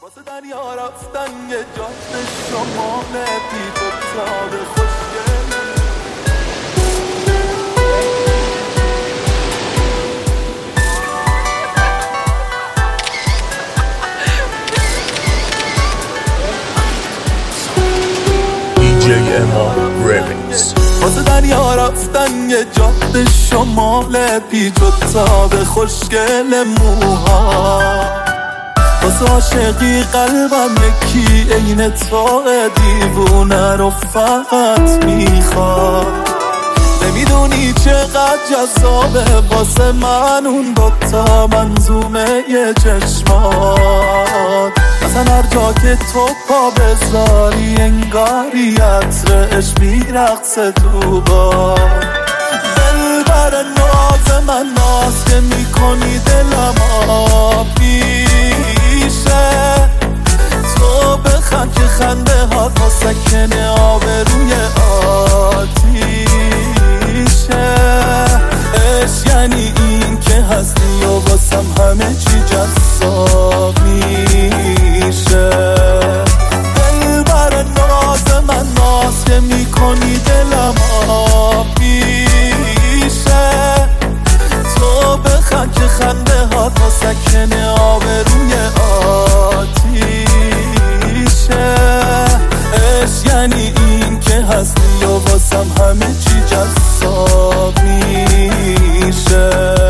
واسه دریا رفتن یه جاده شمال بید و تاب خوشگل DJ Ema Remix. واسه دریا رفتن یه جاده شمال پیچ و تاب خوشگل موها واسه عاشقی قلبم یکی عین تو دیوونه رو فقط میخواد نمیدونی چقدر جذابه واسه من اون دوتا منظومه یه چشمات اصلا هر جا که تو پا بذاری انگاری عطرش میرقصه تو باد دلبر ناز من ناز که میکنی دلم آب میشه تو بخند که خنده ها تا سکنه آبروی آتیشه عشق یعنی این که هستی و واسم همه چی جذاب میشه دلبر ناز من ناز که میکنی دلم آب میشه تو بخند که خنده ها تا سکنه آبروی آتیشه عشق یعنی این که هستی و واسم همه چی جذاب میشه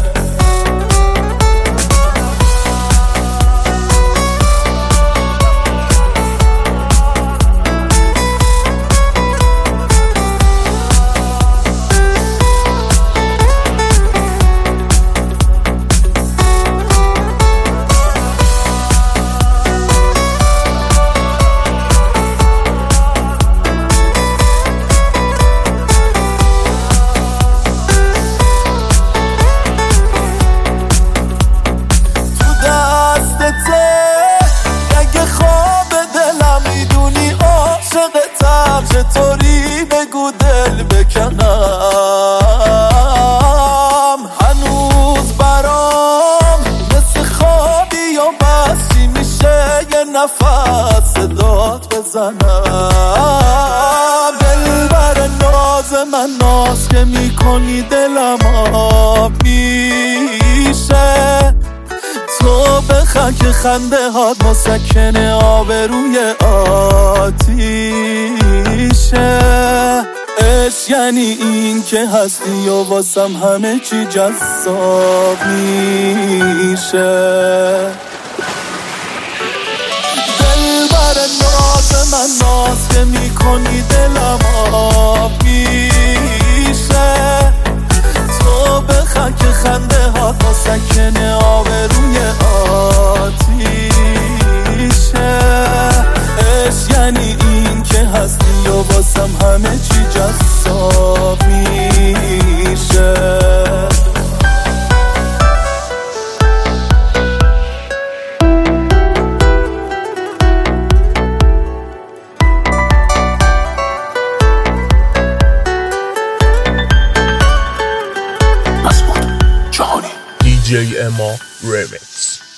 چطوری بگو دل بکنم هنوز برام مثل خوابی و بسی میشه یه نفس صدات بزنم دلبر ناز من ناز که میکنی دلم آب میشه تو بخند که خنده هات مسکنه آبروی آتیشه عشق یعنی این که هستی و واسم همه چی جذاب میشه دلبر ناز من ناز که میکنی دلم آب میشه تو بخند که خنده ها تا سکنه آبروی آتیشه عشق یعنی این که هستی و واسم همه چی جذاب میشه DJ Ema Remix.